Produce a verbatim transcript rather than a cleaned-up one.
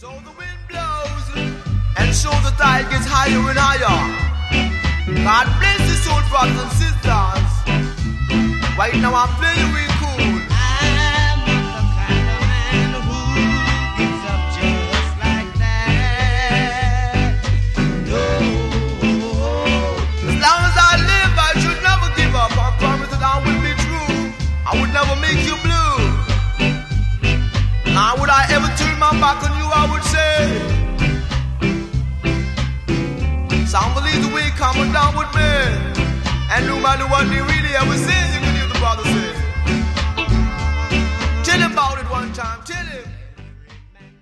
So the wind blows, and so the tide gets higher and higher. God bless the soul brothers and sisters. Right now I'm playing real cool. I'm not the kind of man who gives up just like that. No. As long as I live, I should never give up. I promise that I will be true. I would never make you blue. Now would I ever turn my back on you, I would say somebody the way coming down with me. And no matter what they really ever say, you can hear the brother say